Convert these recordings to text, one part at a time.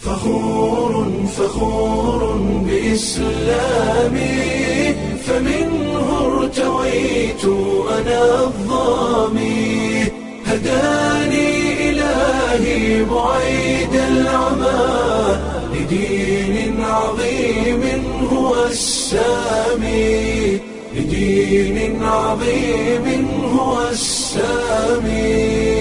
فخور بإسلامي فمنه ارتويت أنا الضامي هداني إلهي بعيد العمى لدين عظيم هو السامي لدين عظيم هو السامي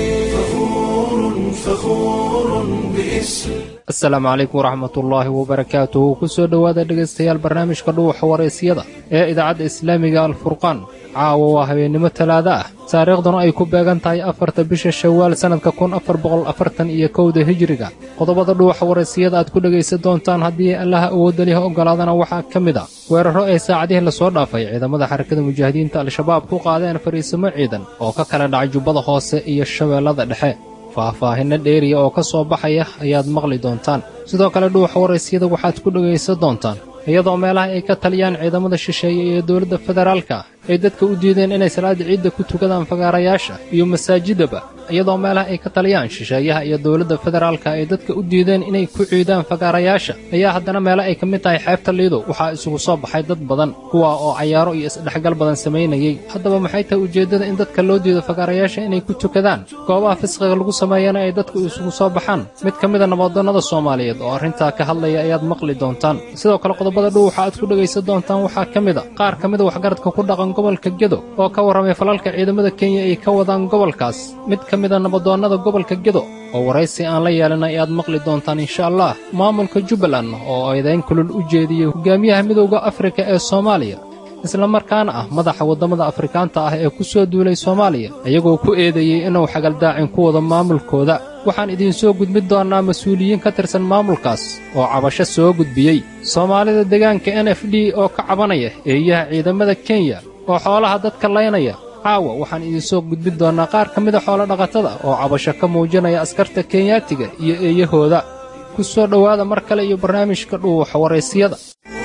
فخور بإسلام. asalaamu calaykum waraxmatullaahi wabarakaatuhu kusoo dhowaada dhegaystayaal barnaamijka dhuuxa wareysiyada ee idaacadda islaamiga alfurqaan caawa waa habeennimo talaada ah taariikhduna ay ku beegan tahay 4 bisha shawaal sannadka 1441 hijriga qodobada dhuuxa wareysiyada aad ku dhegaysan doontaan haddii allaha awoodda leh oggolaadana waxaa ka mid a weerarro ay saacadihii lasoo dhaafay ciidamada xarakada mujaahidiinta al-shabaab ku qaadeen fariisimo ciidan oo ka kala dhacay jubbada hoose iyo shabeellada dhexe faahfaahinno dheeriya oo ka soo baxaya ayaad maqli doontaan sidoo kale dhuuxa waraysyada waxaad ku dhegaysan doontaan iyadoo meelaha ay ka taliyaan ciidamada shisheeye ee dowladda federaalka ay dadka u diideen inay salaada ciidda ku tukadaan fagaarayaasha iyo masaajidaba iyadoo meelaha ay ka taliyaan shisheeyaha iyo dowladda federaalka ay dadka u diideen inay ku ciidaan fagaarayaasha ayaa haddana meelo ay ka mid tahay xeebta liido waxaa isugu soo baxay dad badan kuwa oo cayaaro iyo isdhexgal badan samaynayay haddaba maxay tahay ujeeddada in dadka loo diido fagaarayaasha inay ku tukadaan goobaha fisqiga lagu sameeyana ay dadku isugu soo baxaan mid ka mida nabadoonnada soomaaliyeed oo arrintaa ka hadlaya ayaad maqli doontaan sidoo kale qodobada dhuuxa aad ku dhegaysan doontaan waxaa ka mid a qaar ka mida waxgaradka ku dhaqan gobolka gedo oo ka warramay falalka ciidamada kenya ay ka wadaan gobolkaas mid ka mida nabadoonnada gobolka gedo oo waraysi aan la yeelanay ayaad maqli doontaan insha allah maamulka jubbaland oo eedayn kulul u jeediyey hogaamiyaha midowda afrika ee soomaaliya islamarkaana ah madaxa waddamada afrikaanta ah ee ku soo duulay soomaaliya iyagoo ku eedeeyey inuu xagaldaacin ku wado maamulkooda waxaan idiin soo gudbin doonnaa mas-uuliyiin ka tirsan maamulkaas oo cabasho soo gudbiyey soomaalida deegaanka n f d oo ka cabanaya eeyaha ciidamada kenya oo xoolaha dadka laynaya caawa waxaan idiin soo gudbin doonnaa qaar ka mida xoolo dhaqatada oo cabasho ka muujinaya askarta kenyaatiga iyo eeyahooda ku soo dhowaada mar kale iyo barnaamijka dhuuxa waraysiyada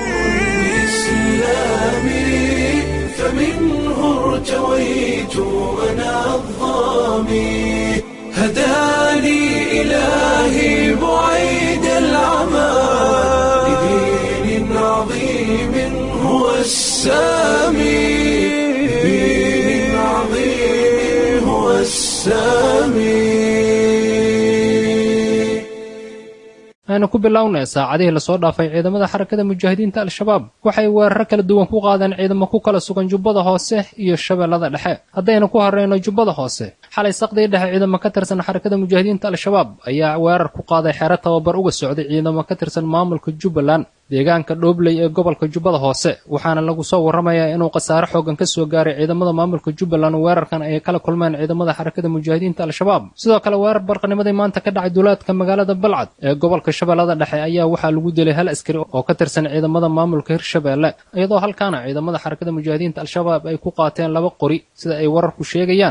ارتويت أنا الضامي هداني إلهي بعيد العمى لدين عظيم هو السامي لدين عظيم هو السامي aynu ku bilownay saacadihii lasoo dhaafay ciidamada xarakada mujaahidiinta al-shabaab waxay weeraro kala duwan ku qaadeen ciidamo ku kala sugan jubbada hoose iyo shabeellada dhexe haddaynu ku horrayno jubbada hoose xalay saqdii dhexe ciidamo ka tirsan xarakada mujaahidiinta al-shabaab ayaa weerar ku qaaday xeero tababar uga socday ciidamo ka tirsan maamulka jubbaland deegaanka dhoobley ee gobolka jubbada hoose waxaana lagu soo warramayaa inuu khasaare xooggan ka soo gaaray ciidamada maamulka jubbaland weerarkan ay kala kulmeen ciidamada xarakada mujaahidiinta al-shabaab sidoo kale weerar barqanimadii maanta ka dhacay duulaadka magaalada balcad ee gobolka shabeellada dhexe ayaa waxaa lagu dilay hal askari oo ka tirsan ciidamada maamulka hirshabeelle iyadoo halkaana ciidamada xarakada mujaahidiinta al-shabaab ay ku qaateen 2 qori sida ay wararku sheegayaan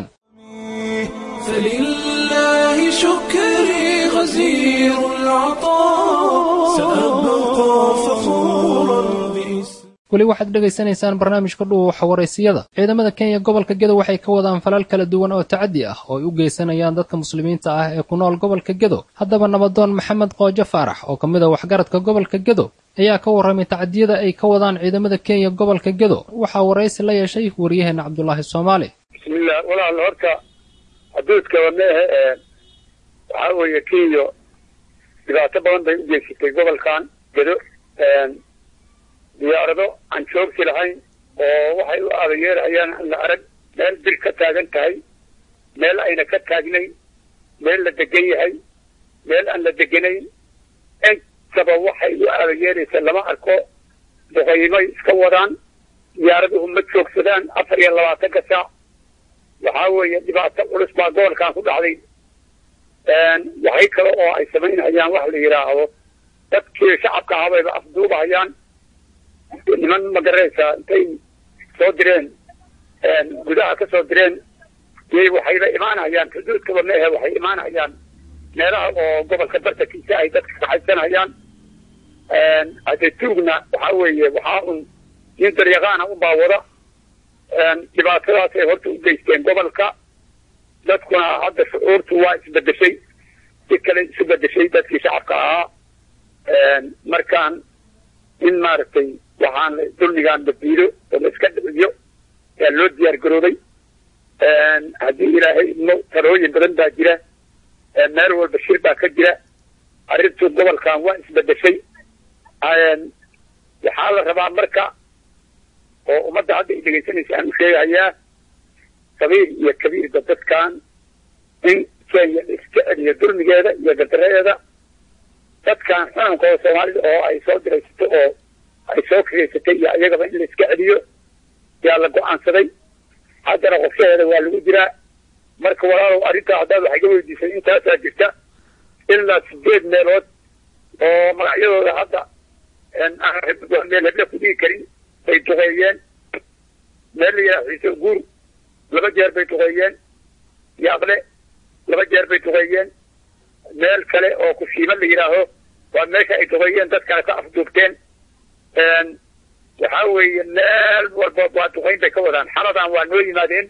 فلله شكري غزير العطاء سأبقى فخورا weli waxaad dhegaysanaysaan barnaamijka dhuuxa waraysiyada ciidamada kenya gobolka gedo waxay ka wadaan falal kala duwan oo tacaddi ah oo ay u geysanayaan dadka muslimiinta ah ee ku nool gobolka gedo haddaba nabadoon maxamed qoojo faarax oo ka mid a waxgaradka gobolka gedo ayaa ka warramay tacadiyada ay ka wadaan ciidamada kenya gobolka gedo waxaa waraysi la yeeshay waryaheena cabdulaahi soomaali bismillah walaal horta xuduudka wadnehe waxaa weeye kenya dhibaato badan bay u geysatay gobolkan gedo diyaarado aan joogsi lahayn oo waxay u aadayeerayaan aan la arag meel bir ka taagan tahay meel ayna ka taagnay meel la degan yahay meel aan la deganayn intaba waxay u aadayeeraysa lama arko duqaymay iska wadaan diyaaraduhu ma joogsadaan 24 saac waxaa weeye dhibaato culus baa gobolkan ku dhacday waxay kale oo ay samaynayaan wax la yidhaahdo dadkii shacabka ahabayba afduubahayaan niman magaraysaa intay soo direen gudaha ka soo direen yay waxayba imaanayaan xuduudkaba meehe waxay imaanayaan meelaha oo gobolka bartankiisa ay dadka kaxaysanayaan hadee tuugna waxaa weeye waxaa un nin daryaqaana u baawada dhibaatadaasay horta u geysteen gobolka dadkuna hadda shucuurtu waa isbedeshay si kale isu bedeshay dadkii shacabka ahaa markaan in maaragtay waxaan dulmigaan badbiido oo la iska dhiciyo yaa loo diyaar garooday haddii ilaahay idmo talooyin badan baa jira meel walba shir baa ka jira arrintu gobolkan waa isbedeshay waxaa la rabaa marka oo ummadda hadda ay dhegaysanaysa aan u sheegayaa sabiir iyo kabiirba dadkan in kenya iska celiyo dulmigeeda iyo gardareedeeda dadkan xununkooda soomaalida oo ay soo diraysato oo ay soo kireysatay iyo iyagaba in la iska celiyo yaa la go-aansaday haddana qorshaheeda waa lagu jiraa marka walaalow arrintaa haddaad waxay ga weydiisay intaasaa jirta ilaa 8 meelood oo magacyadooda hadda meel hebla ku dhigi karin bay duqeeyeen meel la yidhaha xiise guur 2 jeer bay duqeeyeen yaaqle 2 jeer bay duqeeyeen meel kale oo kushiima la yidhaaho waa meesha ay duqeeyeen dadkana ka afduubteen waxaa weeye meel walba waa duqeyn bay ka wadaan xaladan waa noo yimaadeen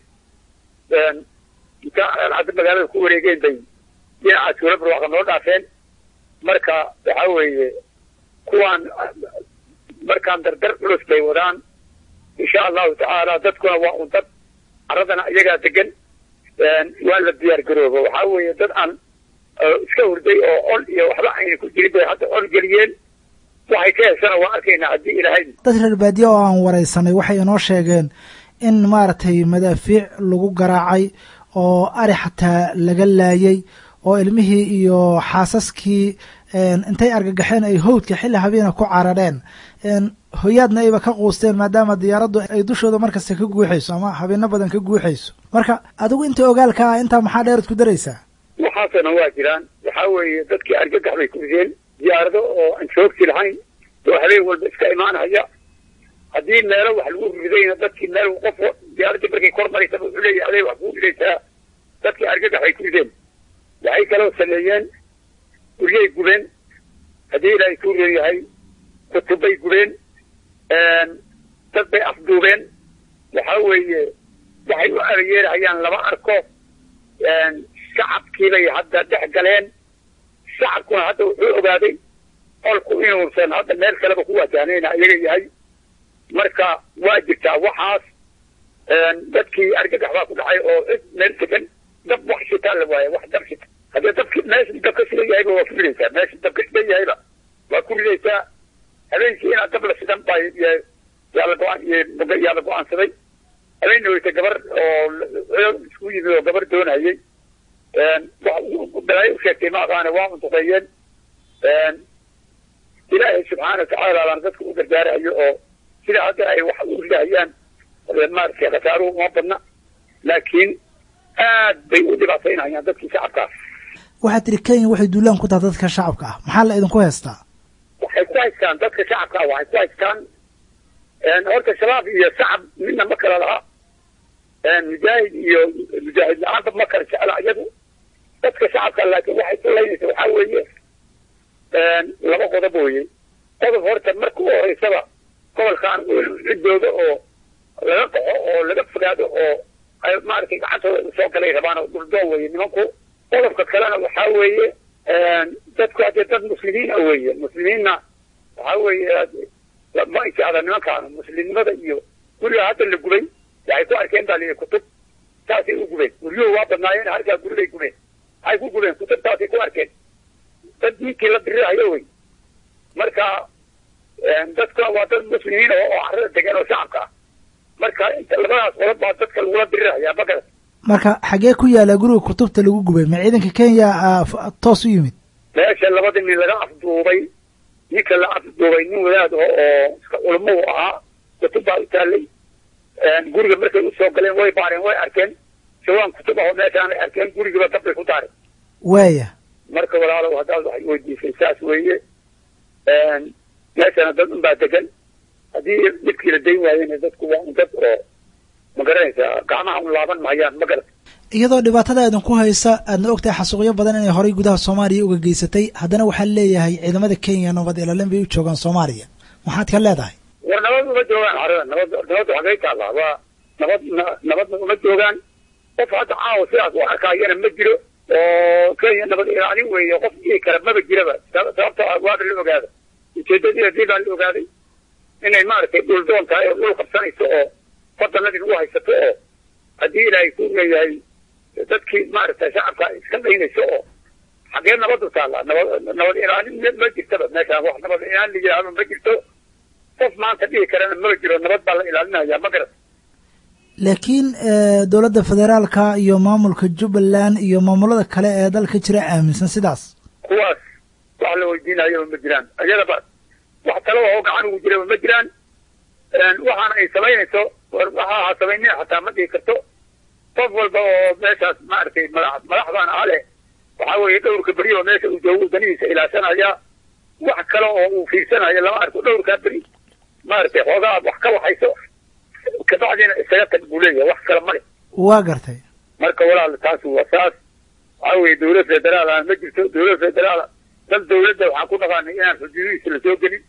inta hadda magaalada ku wareegeen bay dhinaca tuula barwaaqa noo dhaafeen marka waxaa weeye kuwaan markaan dardar culus bay wadaan insha allahu tacaala dadkuna waa un dad caradana iyagaa degan waa la diyaar garoobo waxaa weeye dad aan iska hurday oo ol iyo waxba ayna ku jirin bay hadda ol geliyeen waxay ka heshana waa arkaynaa haddii ilaahay dad reer baadiye oo aan waraysanay waxay inoo sheegeen in maaragtay madaafiic lagu garaacay oo ari xataa laga laayay oo ilmihii iyo xaasaskii intay argagaxeen ay hawdka xilli habeena ku carareen hoyaadna ayba ka quusteen maadaama diyaaraddu ay dushooda markasta ka guuxayso ama habeeno badan ka guuxayso marka adigu inta ogaalka ah intaa maxaa dheerad ku daraysaa waxaasna waa jiraan waxaa weeye dadkii argagax bay ku rideen diyaarado oo aan joogti lahayn oo habeen walba iska imaanhaya haddii meelo wax lagu ridayna dadkii meel qof diyaaradii markay kor maraysa wuxuu leeyahay aday wax kuu ridaysaa dadkii argagax bay ku rideen waxay kaloo sameeyeen guryay gubeen haddii ilaahay kuu reeyahay kutubbay gubeen dad bay afduubeen waxaa weeye waxay u arayeerahayaan lama arko shacabkiibay hadda dhex galeen shacabkuna hadda wuxuu ogaaday qolku inuusan hadda meel kaleba ku waajahnayna iyaga yahay marka waa jirtaa waxaas dadkii argagax baa ku dhacay oo cid meel degan dab wax shitaa la waaye wax dab shita haddii dabki meesha dabka sida yahayba waa ku ridaysaa meesha dabka sida yahayba waa ku ridaysaa habeenkii inaad dab la sidan baa yaa la go-aansaday habeenna weyta gabar oo isku yimid oo gabar doonayay balaayo u sheegtay ma aqaane waa unduqeeyeen ilaahay subxaana watacaala baana dadka u gargaarayo oo sida hadda ay wax u ridahayaan maaragtay khasaaruhu uma badna laakiin aad bay u dhibaataynayaan dadkii shacabkaas waxaad tiri kenya waxay duulaan ku tahay dadka shacabka ah maxaa la idinku haystaa waxay ku haystaan dadka shacabka ah waxay ku haystaan horta shabaab iyo shacab midna ma kala laha mujaahid iyo mujaahid la-aanba ma kala jecla iyadu dadka shacabka laakiin waxay ku laynaysa waxaa weeye 2 qodob weeye qodob horta marka u horeysaba gobolkan ciddooda oo laga qaxo oo laga fogaado oo ay maaragtay gacantooda usoo galay rabaan oo duldoo weeye nimanku qodobka kalena waxaa weeye dadku haddee dad muslimiin ah weeye muslimiinna waxaa weeye ma jecla nimankaana muslimnimada iyo guriga hadda la gubay waxay ku arkeen baa liyi kutub taasay u gubeen guryuhu waa badnaayeen halkaa guribay gubeen waxay ku gubeen kutub taasay ku arkeen dad diinkii la dirirahayo wey marka dadkuna waa dad muslimiin oo carrada degan oo shacabka ah marka inta labadaas qodob baa dadka lagula dirirhayaa magara marka xagee ku yaala guriga kutubta lagu gubay ma ciidanka kenya toos u yimid meesha 2 nin laga afduubay ninka la afduubay nin wadaad oo iska culamo u ahaa kutub baa u taallay guriga markay usoo galeen way baareen way arkeen jawaan kutub ahoo meeshaan ay arkeen gurigiiba dabbay ku daareen waaya marka walaalow haddaad waxay weydiisay saas weeye meeshana dad unbaa degan haddii dhibkii la dayn waayena dadku waa un dad oo ma garanaysaa gacmaha un laaban mahayaan ma garat iyadoo dhibaatada idinku haysa aadna ogtahay xasuuqyo badan inay horay gudaha soomaaliya uga geysatay haddana waxaa leeyahay ciidamada kenya nabad ilaalin bay u joogaan soomaaliya maxaad ka leedahay war nabad uma joogaan carada nabad xagay taallaa waa nabadna uma joogaan qof hadda caawa sidaas u arkaayana ma jiro oo kenya nabad ilaalin weeye qof dhihi kara maba jiraba sababta waaba la ogaada ujeedadeedii baa la ogaaday inay maaragtay dhuldoon tahay oo dhul qabsanayso oo waddanadii u haysato oo haddii ilaahay ku leeyahay dadkii maaragtay shacabka iska dhaynayso oo xagee nabadu taallaa nabad ilaalin ma jirtaba meeshaan wax nabad ilaalin la yidhaahdo ma jirto qof maanta dhihi karana maba jiro nabad baa la ilaalinayaa ma garat laakiin dowladda federaalka iyo maamulka jubbaland iyo maamulada kale ee dalka jira aaminsan sidaas kuwaas wax la weydiinayo ma jiraan ayadaba wax kale oo gacan ugu jira ma jiraan waxaana ay samaynayso waxaa samaynaya xataa ma dhihi karto qof walba oo meeshaas maaragtay madaxdaan ale waxaa weeye dhowrka beri oo meesha uu joogo danihiisa ilaashanaya wax kale oo uu fiirsanayo lama arko dhowrkaa beri maaragtay xoogaa wax ka waxayso kabacdiina isaga tag buu leeyahay wax kale male waa gartay marka walaal taas waa saas waxaa weeye dowlad federaal aan ma jirto dowlad federaal dal dowladda waxaan ku naqaanay inaan xuduudihiisa la soo gelin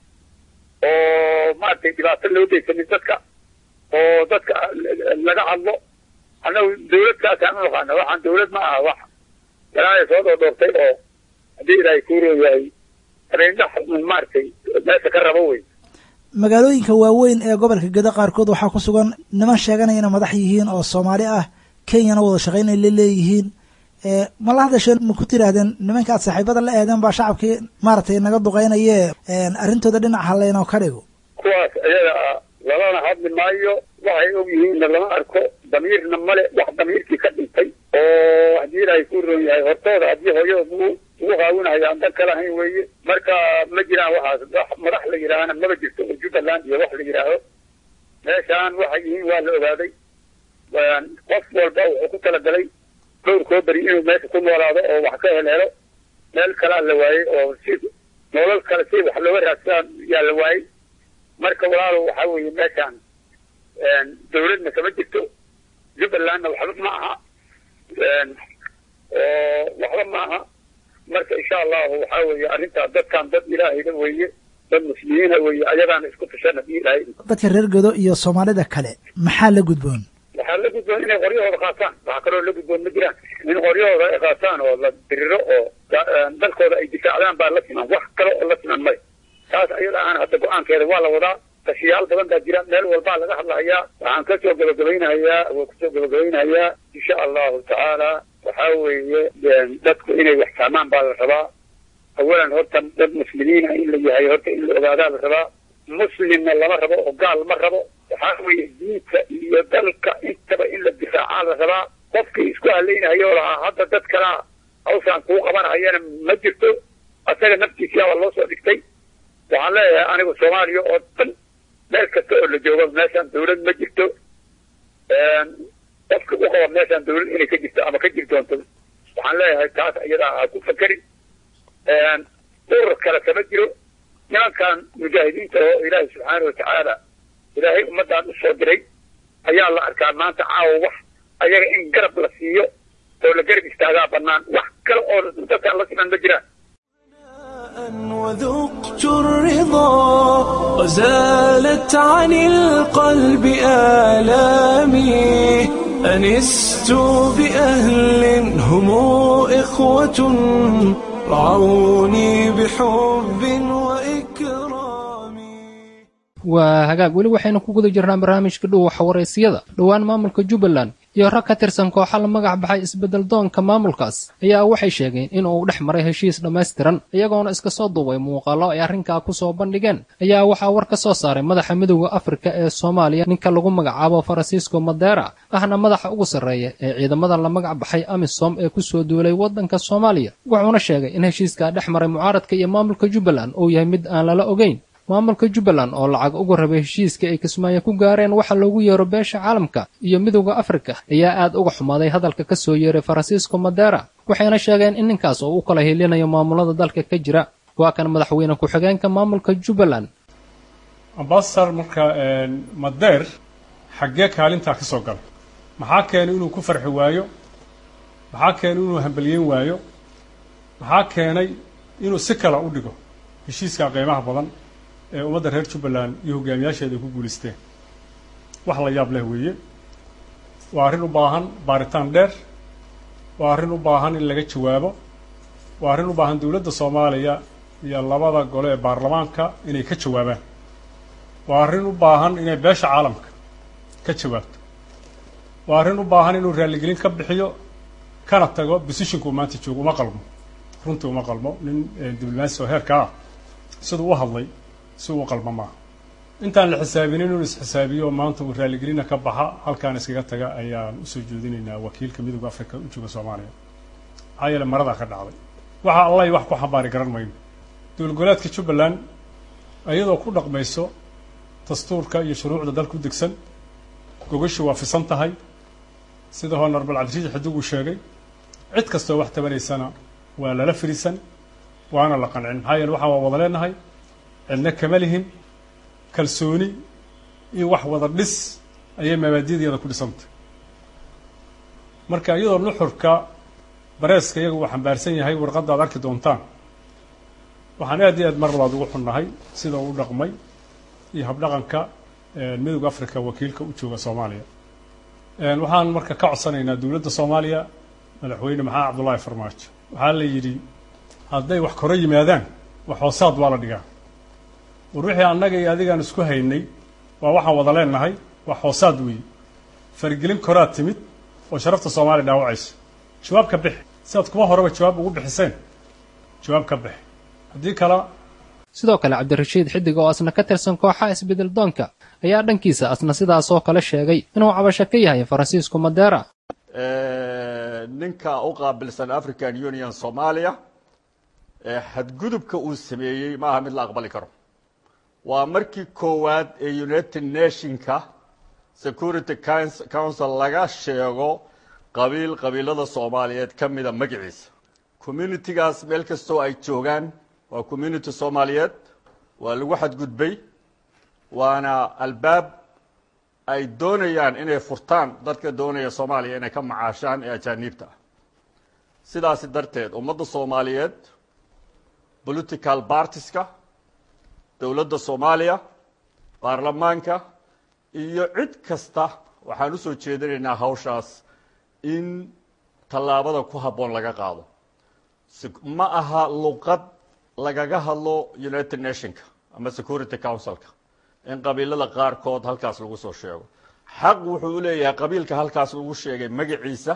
oo maaragtay dhibaato loo geysanin dadka oo dadka laga hadlo annagu dowladkaasaan u naqaana waxaan dowlad ma aha wax galaaya soo dhoordhoortay oo haddii ilaahay kuu rooyahay habeendax maaragtay meesha ka rabo wey magaalooyinka waaweyn ee gobolka geda qaarkood waxaa ku sugan niman sheeganaya inay madax yihiin oo soomaali ah kenyana wada shaqayn ay la leeyihiin ma la hadasheen ma ku tiraahdeen nimanka aad saaxiibada la eedeen baa shacabkii maaragtay naga duqaynaye arrintooda dhinac haleynoo ka dhigo kuwaas ayaga lalana hadli maayo waxay og yihiinna lama arko damiirna male wax damiirkii ka dhintay oo haddii ilaahay ku roon yahay hortooda haddii hooyada ugu qaawinayo aan dan kala hayn weeye marka ma jiraan waxaas wax madax la yidhaahana maba jirto oo jubbaland iyo wax la yidhaahdo meeshaan waxay yihiin waa la ogaaday qof walba wuxuu ku talagalay dhowrkoo beri inuu meesha ku noolaado oo wax ka helhelo meel kalaa la waayey oo si nolol kale si wax looga raadsaa yaa la waayey marka walaalo waxaa weeye meeshaan dowladna kama jirto jubbalandna waxba ma aha oo waxba ma aha marka insha allahu waxaa weeye arrintaa dadkan dad ilaahayda weeye dad muslimiina weeye ayadaana isku tashana bi ilaahay dadka reer godo iyo soomaalida kale maxaa la gudboon waxaa la gudboon inay qoryahooda qaataan waxaa kaloo la gudboon ma jiraan in qoryahooda ay qaataan oo la diriro oo dalkooda ay difaacdaan baa la siman wax kale oo la siman male taas ayada aan hadda go-aankeeda waa la wadaa tashiyaal badan baa jira meel walbaa laga hadlahayaa waxaan kasoo gabagabaynahayaa insha allahu tacaala waxaa weeye dadku inay wax fahmaan baa la rabaa awalan horta dad muslimiina in la yahay horta in la ogaadaa la rabaa muslimna lama rabo oo gaal ma rabo waxaa weeye diinta iyo dalka intaba in la difaacaa la rabaa qofkii isku halaynahayo lahaa hadda dad kalaa hawshaan kuu qabanahayana ma jirto asaga naftiisiyaaba loo soo dhigtay waxaan leeyahay anigu soomaaliya oo dhan meel kasta oo la joogo meeshaan dawlad ma jirto qofka u qaba meeshaan dawlad inay ka jirto ama ka jiri doonto waxaan leeyahay taas iyadaa ha ku fakerin urur kale kama jiro nimankan mujaahidiinta oo ilaahay subxaana watacaala ilaahay ummadaan u soo diray ayaa la arkaa maanta caawa wax ayaga in garab la siiyo oo la garab istaagaa bannaan wax kale oo dadkaan la siman ma jiraan وذقت الرضا وزالت عن القلب آلامي أنست بأهل هم إخوة رعوني بحب وإكرام waa hagaag weli waxaynu ku guda jirnaa barnaamijka dhuuxa wareysiyada dhowaan maamulka jubbaland iyo rag ka tirsan kooxa la magac baxay isbedel doonka maamulkaas ayaa waxay sheegeen in uu dhex maray heshiis dhammaystiran iyagoona iska soo duubay muuqaallo ay arrinkaa ku soo bandhigeen ayaa waxaa war ka soo saaray madaxa midowda afrika ee soomaaliya ninka lagu magacaabo faransiisko madeera ahna madaxa ugu sarreeya ee ciidamada la magac baxay amisom ee ku soo duulay waddanka soomaaliya wuxuuna sheegay in heshiiskaa dhex maray mucaaradka iyo maamulka jubbaland uu yahay mid aan lala ogeyn maamulka jubbaland oo lacag uga rabay heshiiska ay kismaayo ku gaareen waxa loogu yeero beesha caalamka iyo midowda afrika ayaa aad uga xumaaday hadalka ka soo yeeray faransiisko madeera waxayna sheegeen in ninkaas oo u kala helinayo maamulada dalka ka jira waa kan madaxweyne ku-xigeenka maamulka jubbaland ambasador marka madeer xaggee kaalintaa ka soo galay maxaa keenay inuu ku farxi waayo maxaa keenay inuu hambaliyeyn waayo maxaa keenay inuu si kale u dhigo heshiiska qiimaha badan ee ummadda reer jubbaland iyo hogaamiyaasheeda ay ku guulaysteen wax la yaab leh weeye waa arrin u baahan baaritaan dheer waa arrin u baahan in laga jawaabo waa arrin u baahan dowladda soomaaliya iyo labada gole ee baarlamaanka inay ka jawaabaan waa arrin u baahan inay beesha caalamka ka jawaabto waa arrin u baahan inuu raaligelin ka bixiyo kana tago positionku maanta joogo uma qalmo runtii uma qalmo nin diblomaasi oo heerka ah siduu u hadlay si uu qalmo maaha intaan la xisaabinin inuu isxisaabiyo maanta uu raaligelina ka baxa halkaan iskaga taga ayaan usoo jeedinaynaa wakiilka midowga afrika u jooga soomaaliya maxaa yeele maradaa ka dhacday waxa allahi wax ku xambaari garan mayno dowlad goboleedka jubbaland iyadoo ku dhaqmayso dastuurka iyo shuruucda dalka u degsan gogoshu waa fisan tahay sida honorable cabdirashiid xaduug uu sheegay cid kastoo wax tabanaysana waa lala firisan waana la qancin maxaa yeele waxaan waa wada leenahay cidna kama lihin kalsooni iyo wax wada dhis ayay mabaadi'deeda ku dhisantay marka iyadoo nuxurka bareeska iyaga uu xambaarsan yahay warqadda aad arki doontaan waxaan aad iyo aad mar labaad ugu xunnahay sida uu dhaqmay iyo habdhaqanka midowga afrika wakiilka u jooga soomaaliya waxaan marka ka codsanaynaa dowladda soomaaliya madaxweyne maxamed cabdullaahi farmaajo waxaa la yidhi hadday wax koro yimaadaan wax hoosaad waa la dhigaa war wixii annaga iyo adigaan isku haynay waa waxaan wada leenahay wax hoosaad weeye faragelin koraad timid oo sharafta soomaaliya dhaawacaysa jawaab ka bixi sidaad kuma horeba jawaab ugu bixiseen jawaab ka bixi haddii kale sidoo kale cabdirashiid xidig oo asna ka tirsan kooxaha isbedel doonka ayaa dhankiisa asna sidaasoo kale sheegay inuu cabasho ka yahay faransiisku madeera ninka u qaabilsan african union soomaaliya xadgudubka uu sameeyey ma aha mid la aqbali karo waa markii koowaad ee united nationka security council laga sheego qabiilada soomaaliyeed ka mida magaciisa communitygaas meel kastoo ay joogaan waa community soomaaliyeed waa lagu xadgudbay waana albaab ay doonayaan inay furtaan dadka doonaya soomaaliya inay ka macaashaan ee ajaaniibta ah sidaasi darteed ummadda soomaaliyeed political partieska dowladda soomaaliya baarlamaanka iyo cid kasta waxaan usoo jeedinaynaa hawshaas in tallaabada ku habboon laga qaado ma aha luqad lagaga hadlo united nationka ama security councilka in qabiilada qaarkood halkaas lagu soo sheego xaq wuxuu u leeyahay qabiilka halkaas lagu sheegay magaciisa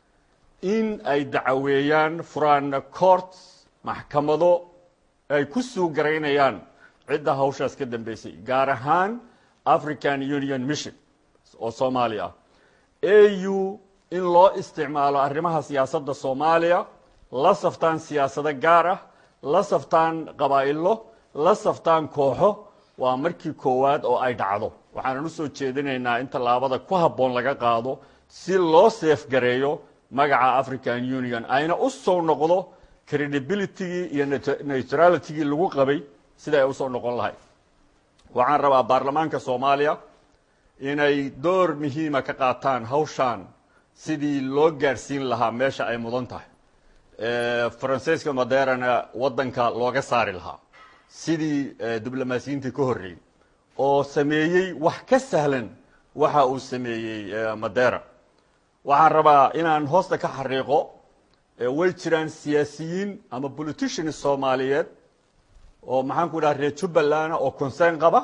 in ay dacaweeyaan furaan court maxkamado ay ku suu garaynayaan cidda hawshaas ka dambeysay gaar ahaan african union mission oo soomaaliya ah au in loo isticmaalo arrimaha siyaasadda soomaaliya la saftaan siyaasado gaar ah la saftaan qabaa'ilo la saftaan kooxo waa markii koowaad oo ay dhacdo waxaanan usoo jeedinaynaa in tallaabada ku habboon laga qaado si loo seefgareeyo magaca african union ayna u soo noqdo credibilitygii iyo neutralitygii lagu qabay sida ay usoo noqon lahay waxaan rabaa baarlamaanka soomaaliya inay door muhiima ka qaataan hawshaan sidii loo gaadhsiin lahaa meesha ay mudan tahay faransiiska madeerana waddanka looga saari lahaa sidii diblomaasiyiintii ka horreeyey oo sameeyey wax ka sahlan waxa uu sameeyey madeera waxaan rabaa inaan hoosta ka xariiqo way jiraan siyaasiyiin ama politicians soomaaliyeed oo maxaan ku dhaha reer jubbaland oo concern qaba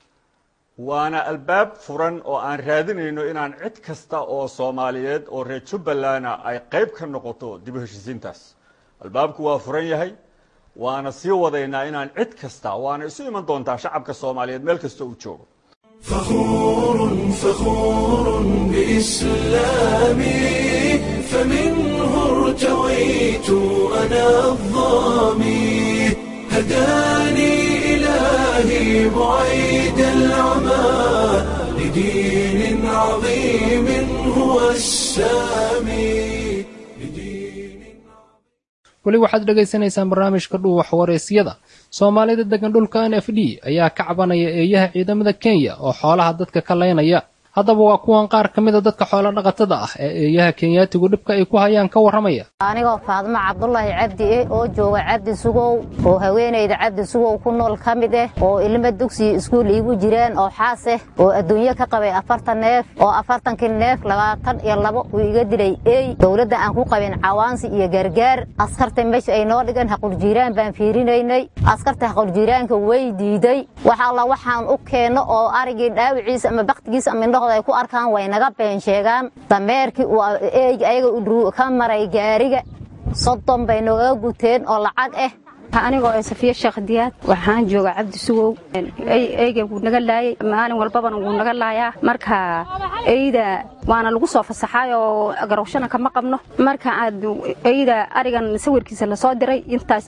waana albaab furan oo aan raadinayno inaan cid kasta oo soomaaliyeed oo reer jubbaland ay qayb ka noqoto dib u heshiisiintaas albaabku waa furan yahay waana sii wadaynaa inaan cid kasta waana isu iman doontaa shacabka soomaaliyeed meel kasta uu joogo فخور بإسلامي فمنه ارتويت أنا الظامي هداني إلهي بعيد العمى لدين عظيم هو السامي weli waxaad dhegaysanaysaan barnaamijka dhuuxa waraysyada soomaalida degan dhulka n f d ayaa ka cabanaya eeyaha ciidamada kenya oo xoolaha dadka ka laynaya haddaba waa kuwan qaar ka mid a dadka xoolo dhaqatada ah ee eeyaha kenyaatigu dhibka ay ku hayaan ka warramaya. anigoo Faadmo Cabdullaahi Cabdi oo jooga Cabdi Sugow oo haweeneyda Cabdi Sugow ku nool ka mid ah oo ilmo dugsi iskuul igu jireen oo xaas ah oo adduunyo ka qabay 40 neef oo 40 neef 22 uu iga dilay dawladda aan ku qabin cawaansi iyo gargaar askarta meesha ay noo dhigan xaqul jiraan baan fiirinaynay askarta xaqul jiraanka way diiday waxa la waxaan u keeno oo arigii dhaawiciisa ama baqtigiisa ama indhahooda ay ku arkaan way naga been sheegaan dameerkii uu ayaga u dhuu ka maray gaariga 30 bay nooga guteen oo lacag ah anigoo Safiya Sheekh Diyaad waxaan joogaa Cabdi Sugow ayga uu naga laayay maalin walbaba uu naga laayaa marka ayda waana lagu soo fasaxay oo garowshana kama qabno marka ayda arigan sawirkiisa la soo diray intaas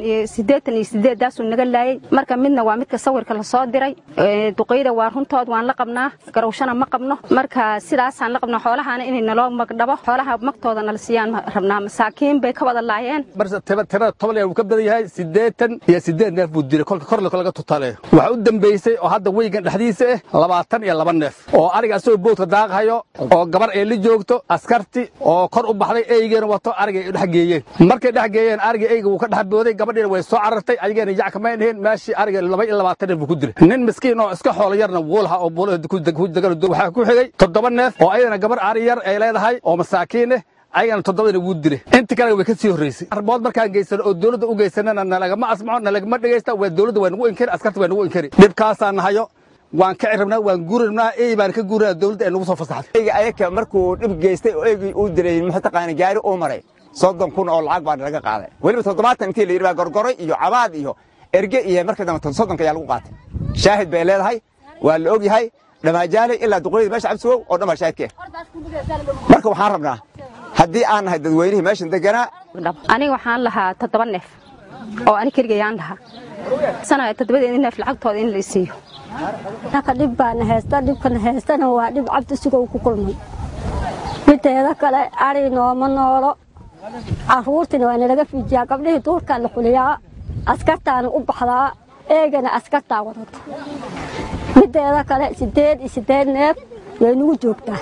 48 daas uu naga laayay marka midna waa midka sawirka la soo diray duqeyda waa runtood waan la qabnaa garowshana ma qabno marka sidaas aan la qabno xoolahaana inay naloo magdhabo xoolaha magtooda nala siiyaan rabnaa masaakiin bay ka wada laayeen tira toban uu ka badan yahay 88 neef buu dilay kolka kor laga tutaalay waxa u dambeysay oo hadda weygan dhaxdiisa ah 22 neef oo ariga soo boodka daaqayo oo gabar ay la joogto askarti oo kor u baxday eeygeena wato ariga ay dhaxgeeyeen markay dhaxgeeyeen ariga eeyga uu ka dhaxbooday gabadheena way soo carartay ayageena yac kama ahayn meeshii ariga 22 neef ku dilay nin miskiin oo iska xoolo yarna woolha oo boolada ku dagal waxa ku xigay 7 neef oo ayadana gabar ari yar ay leedahay oo masaakiin ah ayagana 7 wuu dilay inta kale way ka sii horeysay arbood markaan geysan oo dawladda u geysanana nalagama asmaco nalagama dhageysta waa dawladda waa nagu inkir askarta waa nagu inkir dhibkaasaan nahayo waan ka ciribnaa waan guurinaa baan ka guurinaa dawladda ay nagu soo fasaxday ayaga markuu dhib geystay oo eegi uu dilay muxuu taqaan gaari oo maray 30 kun oo lacag baan laga qaaday waliba 70 intii la yiraahdo gorgoray iyo cabaad iyo erge iyo marka dambe 30 ayaa lagu qaatay shaahid bay leedahay waa la og yahay dhamaajaalay ilaa duqeeyada meesha Cabdi Sugow oo dhama shaahidkee marka waxaan rabnaa haddii aan nahay dadweynaha meeshan deganaa aniga waxaan lahaa 7 neef oo ani kaliya lahaa sanad 7 neef lacagtooda in la isiiyo ka dib baan haystana waa dib Cabdi Sugow ku kulmay mideeda kale ari nooma noolo caruurtina waa laga fiijiyaa gabdhihii duurka la xuliyaa askartaana u baxdaa eegana askartaa wadata mideeda kale 8 neef way nagu joogtaa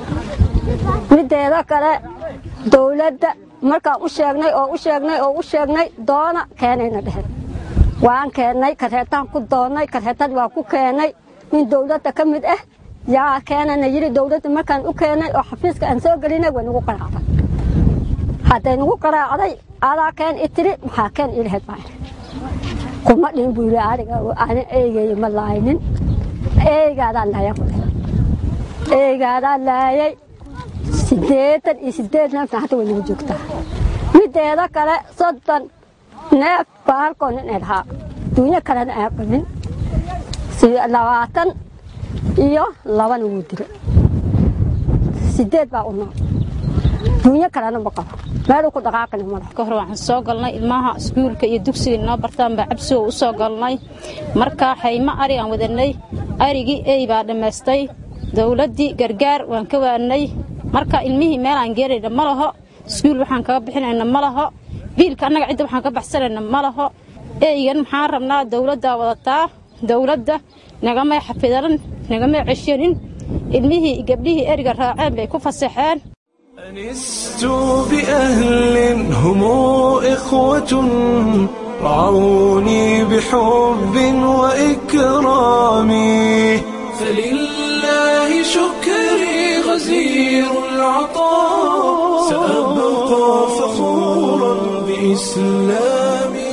mideeda kale dawladda markaan u sheegnay doona keenayna dhahay waan keenay kareetaan ku doonay kareetad waa ku keenay min dawladda ka mid ah yaa keenana yiri dawladda markaan u keenay oo xafiiska aan soo gelinay waa nagu qaraacday hadday nagu qaraacday adaa keen itiri maxaa keen ilahayd baa kuma dhin buu yiri ariga aan eegay ma laaynin eegaadaan laayay 8 neef hadda way nagu joogtaa mideeda kale 30 neef baa halkoon in dhahaa dunya kalena ay qabin 20 iyo 2 wuu diray 8 baa u nool dunya kalena ma qabo meel ku dhaqaaqina ma laha hor waxaan soo galnay ilmaha iskuulka iyo dugsiga noo bartaan baa Cabdi Sugow u soo galnay marka xayma ari aan wadanay arigii ay baa dhameystay dawladdii gargaar waan ka waanay marka ilmihii meel aan geerayna ma laho iskuul waxaan kaga bixinayna ma laho biilka anaga cid waxaan ka baxsanayna ma laho eeyan maxaan rabnaa dawladda wadataa dawladda nagama xafidan nagama ceshanin ilmihii gabdhihii eriga raaceen bay ku fasaxeen أنست بأهل هم إخوة رعوني بحب وإكرام فلله شكري غزير العطاء سأبقى فخورا بإسلامي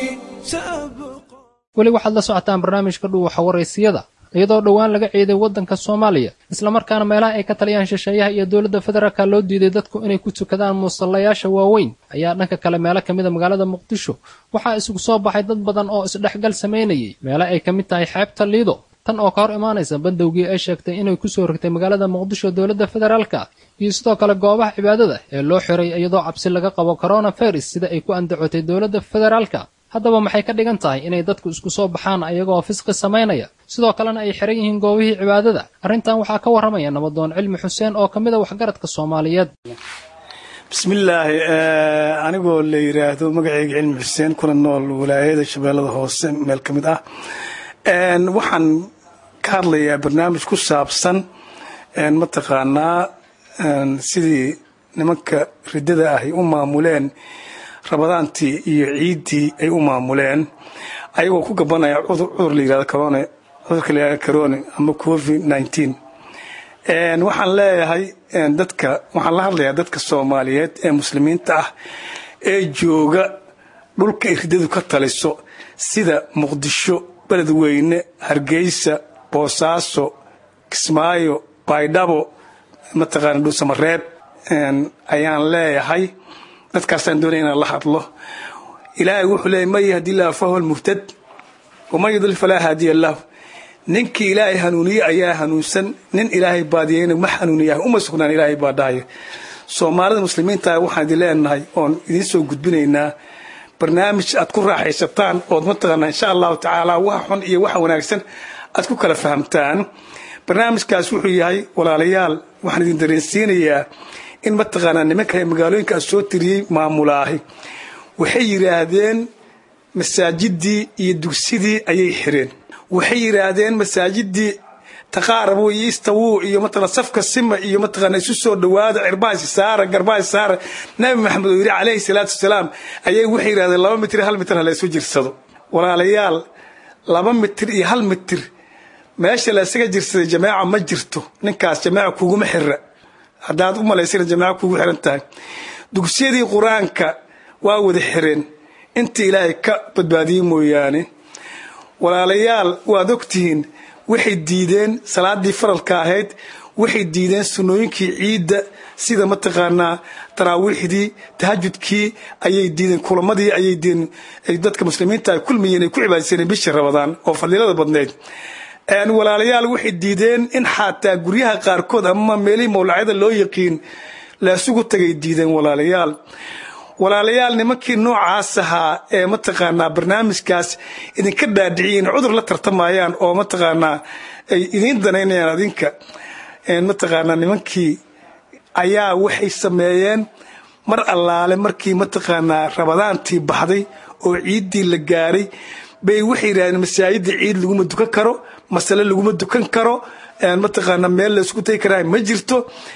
weli waxaad la socotaan barnaamijka dhuuxa waraysiyada iyadoo dhowaan laga ciiday waddanka Soomaaliya isla markaana meelaha ay ka taliyaan shisheeyaha iyo dawladda federaalka loo diiday dadku inay ku tukadaan musallayaasha waaweyn ayaa dhanka kale meelo kamid ah magaalada Muqdisho waxaa isugu soo baxay dad badan oo isdhexgal sameynayay meelo ay kamid tahay xeebta Liido tan oo ka hor imaanaysa bandowgii ay sheegtay inay ku soo rogtay magaalada Muqdisho dawladda federaalka iyo sidoo kale goobaha cibaadada ee loo xiray iyadoo cabsi laga qabo coronavirus sida ay ku andacotay dawladda federaalka haddaba maxay ka dhigan tahay inay dadku isku soo baxaan ayagoo fisqi sameynaya sidoo kalena ay xiran yihiin goobihii cibaadada arrintan waxaa ka warramaya nabadoon Cilmi Xuseen oo kamid ah waxgaradka Soomaaliyeed bismillaahi anigoo la yiraahdo magacayga Cilmi Xuseen kuna nool wilaayada Shabeellada Hoose meel kamid ah waxaan ka hadlayaa barnaamij ku saabsan mataqaanaa sidii nimanka riddada ahy u maamuleen rabadaantii iyo ciiddii ay u maamuleen ayagoo ku gabanaya cudur la yidhahdo corona cudurka la yidhahdo corona ama covid-19 waxaan leeyahay waxaan la hadlayaa dadka Soomaaliyeed ee muslimiinta ah ee jooga dhulka ay riddadu ka taliso sida Muqdisho, Beledweyne, Hargeysa, Boosaaso, Kismaayo, Baydhabo, mataqaana Dhuusamareeb ayaan leeyahay dadkaasaan doonaya inaan la hadlo. ilaahay wuxuu leeyahay man yahdillahu fahuwa almuhtad waman yudlil falaa haadiya lahu. ninkii ilaahay hanuuniye ayaa hanuunsan, nin ilaahay baadiyeyna ma hanuuniyahay uma sugnaan ilaahay baa dhahaya. Soomaalida muslimiinta waxaan idin leenahay oon idin soo gudbinaynaa barnaamij aad ku raaxaysataan ood mataqaana insha allahu tacaala waxa xun iyo waxa wanaagsan aad ku kala fahamtaan. barnaamijkaas wuxuu yahay walaalayaal waxaan idin dareensiinayaa in mataqaana nimanka magaalooyinka soo tiriyay maamulaahi waxay yiraahdeen masaajidii iyo dugsidii ayay xireen. waxay yiraahdeen masaajidii taqaarabo iyo istawu iyo matala safka sima iyo mataqaana isu soo dhawaada cirbaas saara garbaas saara nabi maxamed oo yiri calayhi salaatu wasalaam ayay waxay yiraahdeen 2 mitir 1 mitir la isu jirsado. walaalayaal 2 mitir iyo 1 mitir meesha la isaga jirsaday jamaaca ma jirto. ninkaas jamaaca kuuguma xirra hadaad u malaysay jamaaca kuugu xiran tahay. dugsiyadii quraanka waa wada xireen inta ilaahay ka badbaadiyay mooyaane. walaalayaal waad ogtihiin waxay diideen salaadii faralka ahayd, waxay diideen sunnooyinkii ciidda sida mataqaana taraawiixdii, tahajjudkii ayay diideen, kulamadii ayay diideen. ay dadka muslimiinta ay kulmiyeen ay ku cibaadayeen bishii Ramadaan oo fadilada badneed. walaalayaal waxay diideen in xataa guryaha qaarkood ama meelihii mawlacada loo yaqiin la isugu tagay diideen. walaalayaal nimankii noocaas ahaa ee mataqaana barnaamijkaas idinka dhaadhiciyeen cudur la tartamayaan oo mataqaana ay idin danaynayaan adinka mataqaana nimankii ayaa waxay sameeyeen mar allaale markii mataqaana Ramadaantii baxday oo ciidii la gaaray bay waxay yiraahdeen masaajidda ciid lagu dukan karo, mas'ala lagu dukan karo, mataqaana meel la isku tay karaa ma jirto.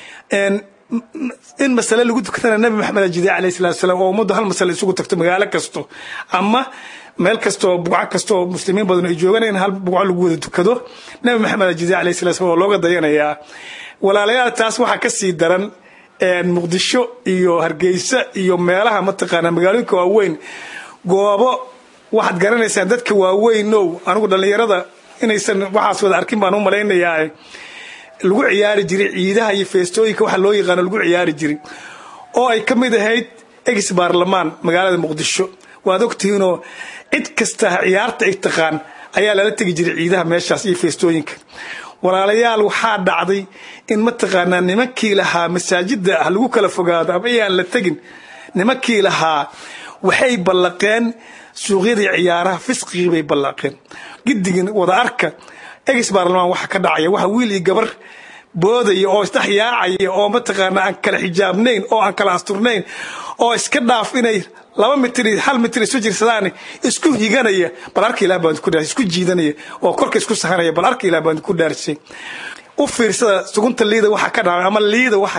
in mas'ala lagu dukatana nabi maxamed jidii calayhi salaatu wasalaam oo umadu hal mas'ala isugu tagto magaalo kasto ama meel kasto buuq kasto muslimiin badan ay joogaan in hal buuq lagu wada dukado nabi maxamed jidii calayhi salaatu wasalaam oo looga dayanayaa. walaalayaal taas waxa ka sii daran Muqdisho iyo Hargeysa iyo meelaha mataqaana magaalooyinka waaweyn goobo waxaad garanaysaa dadka waaweyn anigu dhalinyarada inaysan waxaas wada arkin baan u maleynayaa lagu ciyaari jiray ciidaha iyo feestooyinka waxa loo yaqaan lagu ciyaari jiray oo ay kamid ahayd ex baarlamaan magaalada Muqdisho. waad ogtihiin cid kasta ciyaarta ay taqaan ayaa lala tagi jiray ciidaha meeshaas iyo feestooyinka. walaalayaal waxaa dhacday in mataqaana nimankii lahaa masaajidda lagu kala fogaado ama ayaan la tagin. nimankii lahaa waxay ballaqeen suuqyada ciyaaraha fisqiga bay ballaqeen. gidigin wada arka ex baarlamaan waxa ka dhacaya waxa wiil iyo gabar boodaya oo istaxyaacaya oo mataqaana aan kala xijaabnayn oo aan kala asturnayn oo iska dhaaf inay 2 mitir 1 mitir isu jirsadaan isku higanaya balarka Ilaahay baan ku dhaarsay isku jiidanaya oo korka isku sahanaya balarka Ilaahay baan ku dhaarsay. u fiirsada sugunta liida waxa ka dhacay ama liida waxa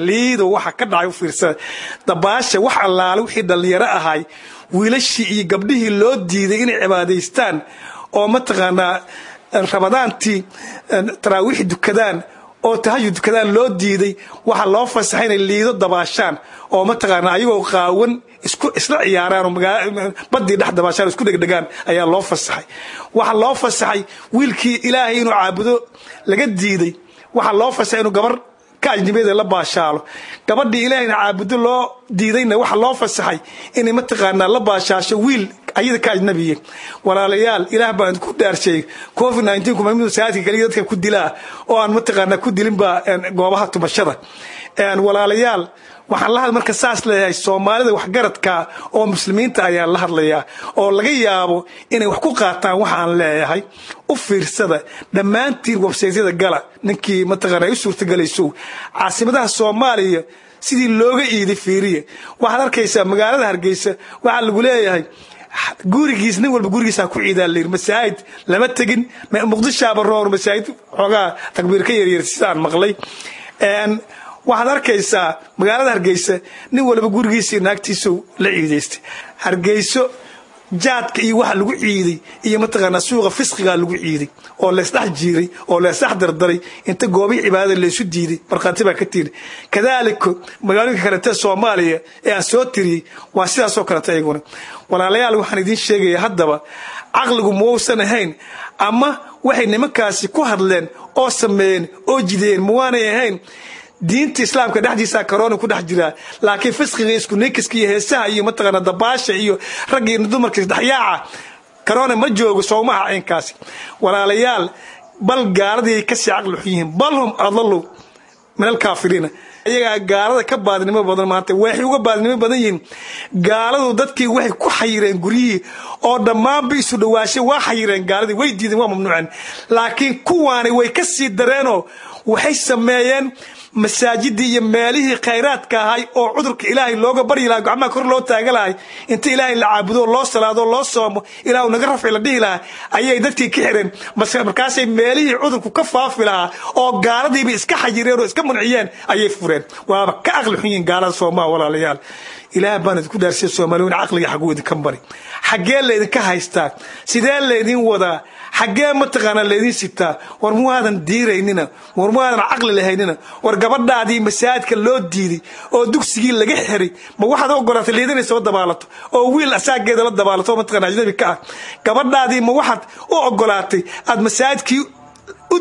ka dhacay u fiirsada dabaasha wax allaale wixii dhalinyaro ahay wiilashii iyo gabdhihii loo diiday inay cibaadaystaan oo mataqaana Ramadaantii taraawiix dukadaan oo tahajjud dukadaan loo diiday waxa loo fasaxay inay liido dabaashaan oo mataqaana ayagoo qaawan isla ciyaaraan oo badii dhex dabaashaan isku dhegdhegaan ayaa loo fasaxay. waxa loo fasaxay wiilkii Ilaahay inuu caabudo laga diiday, waxa loo fasaxay inuu gabar ka ajnabiyeed la baashaalo, gabadhii Ilaahayna caabudo loo diidayna waxa loo fasaxay inay mataqaana la baashaasho wiil ayada ka ajnabiye. walaalayaal Ilaah baan ku dhaarshay covid-19 kuma mid saadka kaliya dadka ku dilaa oo aan mataqaana ku dilin ba goobaha tumashada. walaalayaal waxaan la hadlay marka saas leeyahay Soomaalida wax garadka oo muslimiinta ayaa la hadlaya oo laga yaabo inay wax ku qaataan waxaan leeyahay. u fiirsada dhamaantiin website-yada gala ninkii mataqaana ay suurtagelayso caasimadaha Soomaaliya sidii looga iiday fiiriye. waxaad arkaysaa magaalada Hargeysa waxa lagu leeyahay gurigiis nin walba gurigiisa ku ciidaa leer masaajid lama tagin muqdisho baroor masaajid xogaa takbiir ka yaryar sidaan maqlay waxaad arkaysaa magaalada Hargeysa nin walba gurigiisa naagtiisu la ciideystay Hargeyso jaadka iyo waxa lagu ciiday iyo mataqaana suuqa fisqiga lagu ciiday oo la isdhax jiiray oo la isdhax dardaray inta goobi cibaadada la isu diiday marqaati baa ka tiiray kadaalika magaalooyinka kale ee Soomaaliya ee aan soo tiriyay waa sidaas oo kale taayiguna walaalayaal waxaan idin sheegayaa haddaba aqligu ma uusan ahayn ama waxay nimankaasi ku hadleen oo sameeyeen oo jideen ma waanay ahayn diinta islaamka dhaxdiisa corona ku dhex jira laakiin fisqiga isku nikiska iyo heesaha iyo mataqaana dabaasha iyo rag iyo dumarka dhaxyaaca corona ma joogo Soomaha aynkaasi walaalayaal bal gaaladii ka sii aqal xiyeen balhum adallu min al-kaafiriina ayaga gaalada ka baadnimo badan maanta waxay uga baadnimo badan yihiin gaaladu dadkii waxay ku xayireen guriyii oo dhammaan biisu dhawaashay waa xayireen gaaladii way diideen waa mamnuucan laakiin kuwaani way ka sii dareenoo waxay sameeyeen masaajidii iyo meelihii khayraadka ahay oo cudurka Ilaahay looga bari lahaa gacmaha kor loo taagalahay inta Ilaahay la caabudo loo salaado loo soomo Ilaahu naga rafay la dhihi lahaa ayay dadkii ka xireen markaasay meelihii cudurku ka faafi lahaa oo gaaladiiba iska xajireen oo iska munciyeen ayay fureen waaba ka aqli xun gaalada Soomaaliya walaalayaal Ilaahay baan idinku daarsay Soomaaliyeed aqliga xagoodi kan bari xagee la idinka haystaa sidee la idin wadaa xagee ma taqaana la idin sitaa war muwaadan diireynina war muwaadan aqli lahaynina war gabadhaadii masaajidka loo diiday oo dugsigii laga xiray ma waxaad ogolaatay leedinay soo dabaalato oo wiil asaageeda la dabaalato ma taqaana ajnabi ka gabadhaadii ma waxaad u ogolaatay aad masaajidkii u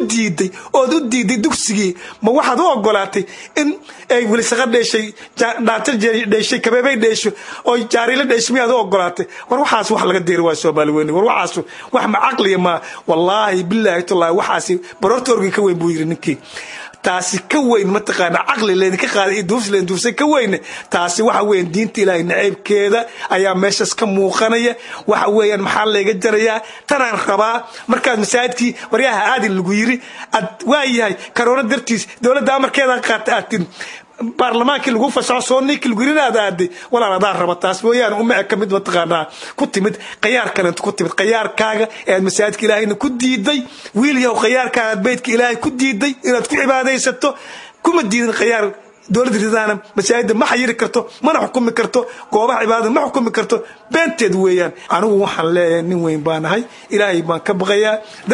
diiday dugsigii ma waxaad u ogolaatay in ay wali saqa dheeshay dhaatar dheeshay kabeebay dheesho oo jaarila dheeshay miyaad u ogolaatay war waxaas wax laga deeri waa Soomaali weyn war waxaas wax ma aqli ma wallahi billahi taala waxaas barortoorgi ka weyn buu yiri ninkii taasi ka weyn ma taqaana aqli leen ka qaaday duufsay ka weyn taasi waxa weyn diinta Ilaahay naceebkeeda ayaa meeshas ka muuqanaya waxa weeyaan maxaa laga jarayaa tanaan rabaa markaad masaajidkii waryaha aadin lagu yiri ad waayahay corona dartiis dawladda amarkeeda qaatay baarlamaankii lagu fasaxo soo ninkii lagu yiraahday walaaladaa rabataas weeyaan uma ka mid mataqaana ku timid qiyaar kale ku timid qiyaarkaaga ee masaajidka Ilaahayna ku diiday wiil yaw qiyaarkaaga beedka Ilaahay ku diiday inaad ku cibaadaysato kuma diidin qiyaar dawladda ridaana masaajid ma xayiri karto mana xukumi karto goobaha cibaadada ma xukumi karto beenteed weeyaan anigu waxaan leeyahay nin weyn baanahay Ilaahay baan ka baqayaa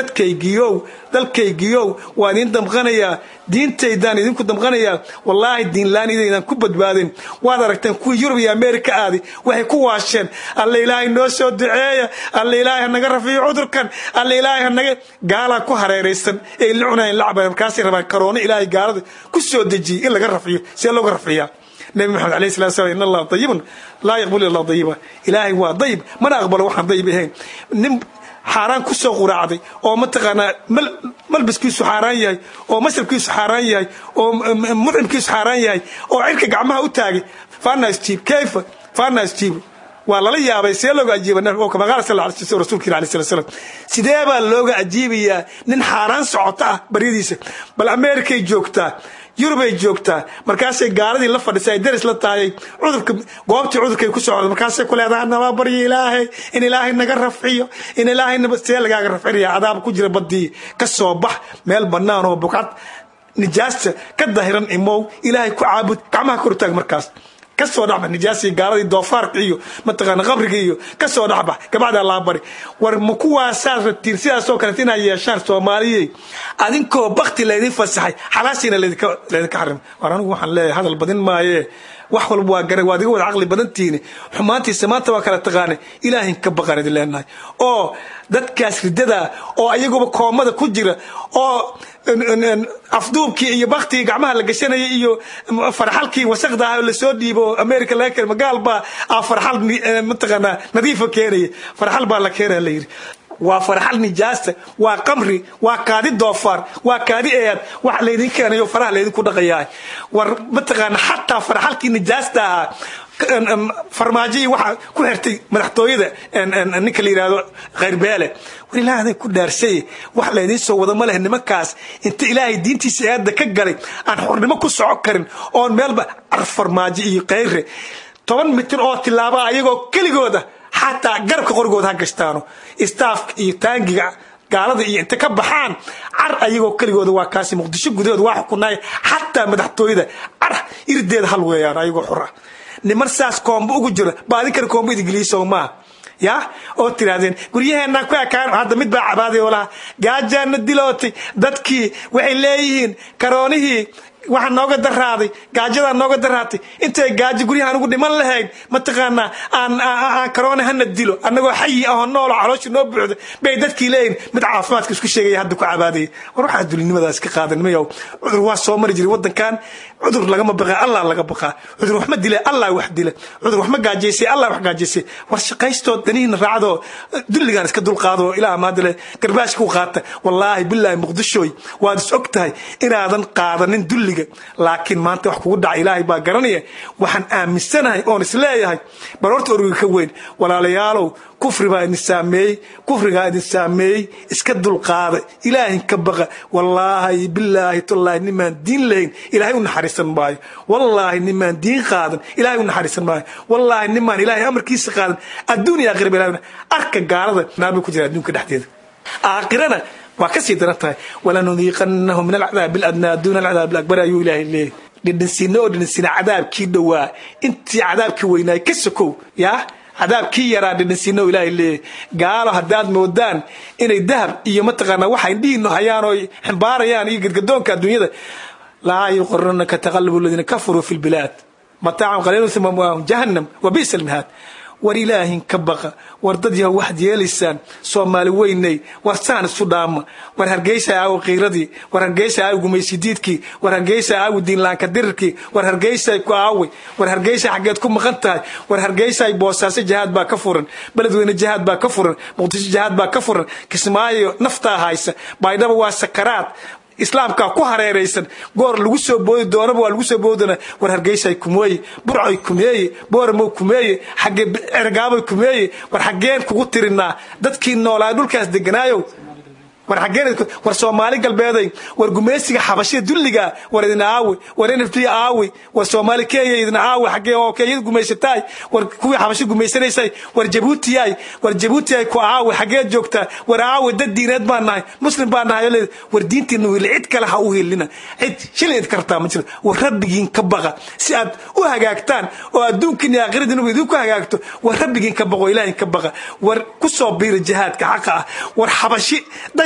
dalkaygiyow waan idin damqanayaa diintaydaan idinku damqanayaa wallaahi diin laaniidaydan ku badbaadin waad aragteen kuwa Yurub iyo Ameerika aadi waxay ku waasheen alla Ilaahay noo soo duceeya alla Ilaahay naga rafiyo cudurkan alla Ilaahay naga gaala ku hareeraysan ee lucunaan lacbaan markaas rabaan corona Ilaahay gaalada ku soo dejiyo in laga rafiyo si loo rafiyaa nabi Muhammad alayhi salaatu wa salaam inna Allah tayyibun la yaqbalu illa tayyiba Ilaahay waa tayyib mana aqbalo waxaan tayyib ahayn nin xaraan ku soo quraacday oo ma taqaana malbiskiisu xaraan yahay oo mashabkiisu xaraan yahay oo mudcimkiisu xaraan yahay oo cirka gacmaha u taagay faana steve waa lala yaabay see looga ajiibana oo kama qaar sallallahu alayhi wasallam rasuulkii alayhi wasallam sidee baa looga ajiibiyaa nin xaraan socota baryadiisa bal Ameerikay joogtaa Yurubay joogtaa markaasay gaaladii la fadhisay daris la taayay cudurka goobtii cudurkay ku socdo markaasay ku leedahay naba bari Ilaahay in Ilaahay naga rafiyo in Ilaahay nabadgeel laga rafiyo cadaab ku jira badii ka soo bax meel banaan oo buqad nijaasta ka dahiran imow Ilaahay ku caabud gacmaha kor taag markaas ka soo dhaxba nijaasi gaaladii doofaarka iyo mataqaana qabriga iyo ka soo dhaxba gabadha la bari war ma kuwa saartiin sidaas oo kale inay yeeshaan Soomaaliyeey adinkoo baqti leedin fasaxay xalaasina leedin ka xarim war anigu waxaan leeyahay hadal badin maaye wax walba waa garay waadiga wada aqli badantiina xumaantiisa maanta waa kala taqaanay Ilaahay ka baqarid leenahay oo dadkaas ridada oo ayaguba koomada ku jira oo afduubkii iyo baqti gacmaha la gashanay iyo farxalkii wasaqda la soo dhiibo Ameerika la kale magaalba farxal mataqana nadiifa keenay farxal baa la keenay la yiri waa farxal nijaasta waa qamri waa kaadi doofaar waa kaadi eed wax leedin keenayo faraha leedin ku dhaqayaa war mataqana hatta farxalkii nijaasta farmaaji waxa ku xirtay madaxtooyada ninka la yiraahdo qeyr beele war Ilaahay ku dhaarsay wax leedin soo wada ma leh nimankaas inta Ilaahay diintiisa aad ka galay aan xornimo ku socon karin oo meelba farmaaji iyo qeyr 10 mitir oo tilaaba ayagoo keligooda xataa garabka qorigooda ha gashtaano istaafka iyo taangiga gaalada iyo inta ka baxaan car ayagoo kaligooda waa kaasi muqdisho gudaheeda waa xukunay xataa madaxtooyada car irdeeda hal weeyaan ayagoo xor ah niman saas koombo ugu jira baadi kar koombo ingiliisi oo ma ya oo tiraadeen guryaheena ku akaan hadda mid baa cabaaday walaha gaajana dilootay dadkii waxay leeyihiin karoonihii waxa nooga daraaday gaajada nooga daraatay intay gaaji guryahan ugu dhiman lahayn ma taqaana aan karoona hana dilo anagoo xayi ah nool caloosh noo buuxdo bay dadkii leeyihiin mid caafimaadka isku sheegay hadda ku cabaaday war waxa dulinimadaas ka qaadan mayow cudur waa soo mari jiray wadankan cudur laga ma baqaa Allah laga baqaa cudur wax ma dilay Allah wax dilay cudur wax ma gaajeysay Allah wax gaajeysay war shaqaysto daniin raacdo dulligan iska dul qaado ilaa ma dile garbaash ku qaata wallahi billahi muqdishoy waad is ogtahay inaadan qaadanin dulli laakiin maanta wax kugu dhac ilaahay baa garanaya waxaan aaminsanahay oo isleeyahay baroorta orgiga ka weyn walaalayaalow kufri baa idin saameeyey kufriga idin saameeyey iska dulqaada ilaahay ka baqa wallaahi billaahi tallaahi nimaan diin lahayn ilaahay u naxariisan maayo wallaahi nimaan diin qaadan ilaahay u naxariisan maayo wallaahi nimaan ilaahay amarkiisa qaadan adduuniya aakhira ilaahay arka gaalada naarba ku jira adduunka dhexdeeda aakhirana وكسي درتها ولا نذيقنه من العذاب الأدنى دون العذاب الأكبر أيها الله اللي لنسينا عذاب كي دوا أنت عذاب كي ويناي كسكو يا عذاب كي يرى لنسينا إله اللي قالوا هداد مودان إن الذهب يمتغنا واحد دينه هيانو حنبار يعني يقد قدون كالدنيا لا يغرنك تغلب الذين كفروا في البلاد متاع قليل ثم جهنم وبئس المهاد وريلاهن كبقة ورددها واحد يلسان سومالي ويني ورسان السودام ورهرجيسا أو قيردي ورهرجيسا أو جميسيديتكي ورهرجيسا أو دين لانكدركي ورهرجيسا كواوي ورهرجيسا حاجاتكم مغنتاي ورهرجيسا بوساس جهاد با كفرن بلد وين الجهاد با كفرن مقدس جهاد با كفرن كسماي نفتا هايسا بايدaba waa sakaraad islaamka ku hareeraysan goor lagu soo boodi doonaba waa lagu soo boodana war hargeysa kumeey burcay kumeey boormo kumeey xagge ergaabo kumeey war xageen kugu tirinaa dadkii noolaa dhulkaas deganaayo war xageen war Soomaali galbeeday war gumeysiga xabashida dulliga war idina aawi war NFT aawi war Soomaali keeyay idina aawi xagee oo keeyay gumeysatay war kuwii xabashida gumeysanayay war Jabuuti ay ku aawi xagee joogta war aawi dad diineed baan nahay muslim baan nahay war diintiina wiil cid kale ha u helina cid shilid kartaa ma jiro war rabbigiin ka baqa si aad u hagaagtaan oo adduunkiina aakhiradiina idinku hagaagto war rabbigiin ka baqo ilaahay ka baqa war ku soo biir jihaadka xaq ah war xabashi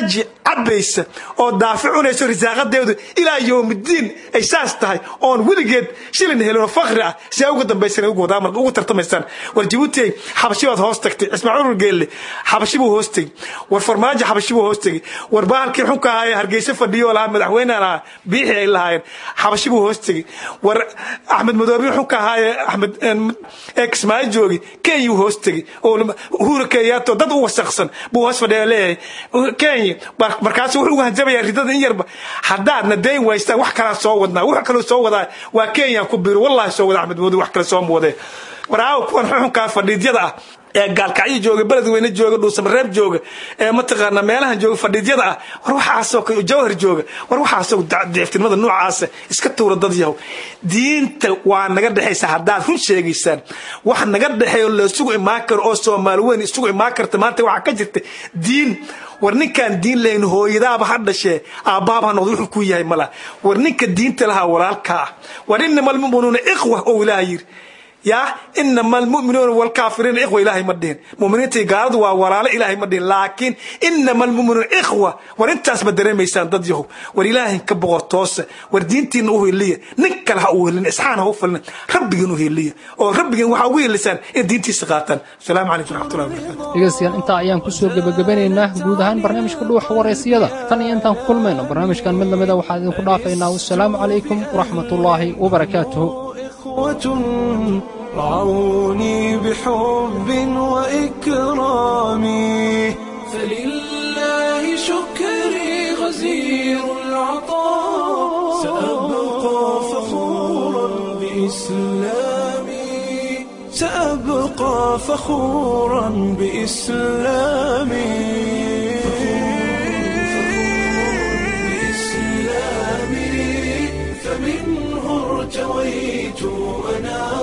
عبيس أو دافعون يسوي رزاقته إلى يوم الدين أي ساستها أون ولقيت شيلن هلو فقرة سيأوجد دم بيسنا يوجد عمر وقتر تمسان والجبوتي حبشيبه هوستك اسمعون الجيل حبشيبه هوستي والفرماج حبشيبه هوستي والباهر كي حكا هاي هرجيس فديو ولا أحمد وين أنا بيحي إلا هاي حبشيبه هوستي أحمد مدوبي حكا هاي أحمد إكس ما يجوجي كي هوستي أو هو ركياته ضد هو شخصا بوصف ده ليه كي markaas wuxuu hanjabaya ridada in yarba hadaadna deyn waysta wax kala soo wadnaa wax kala soo wadaa waa Kenya ku biir wallahi soo wada Ahmed Moodi wax kala soo mooday waraaw kuwan xunka fadhiidyada ah ee gaalkacyo jooga beledweyne jooga dhuusamareeb jooga ee mataqaana meelaha jooga fadhiidyada ah war waxaas oo jawhar jooga war waxaas oo deeftinimada noocaas iska tuura dad yahow diinta waa naga dhaxaysa hadaad run sheegaysaan wax naga dhaxayo la isugu imaan karo oo Soomaali weyn isugu imaan karta maanta waxa ka jirta diin warninkan diin leen hooyadaaba hadashe aabaaba noqdo wuxuu ku yahay mala warninka diinta laha walaalka warinna mu'minuuna ikhwa oo ilaahir يا إنما المؤمنون والكافرين إخوة إلهي مدين مؤمنين تيجارد ووراء إلهي مدين لكن إنما المؤمنون إخوة ورنت أسمى دري ميسان ضديه ورإلهي كبغور توس وردينتي نوه اللي نكلها أوه اللي إسحانه هو فلنا ربي نوه اللي أو ربي وحوي اللسان دينتي سقاطا السلام عليكم ورحمة الله وبركاته dhegeystayaal inta ayaan ku soo gabagabeynaa guud ahaan barnaamijka dhuuxa wareysiyada tan iyo intaan ku kulmayno barnaamijkan mid lamida waxaan idinku dhaafaynaa wasalaamu calaykum waraxmatullaahi wabarakaatuh رعوني بحب وإكرام فلله شكري غزير العطاء سأبقى فخورا بإسلامي فمنه ارتويت أنا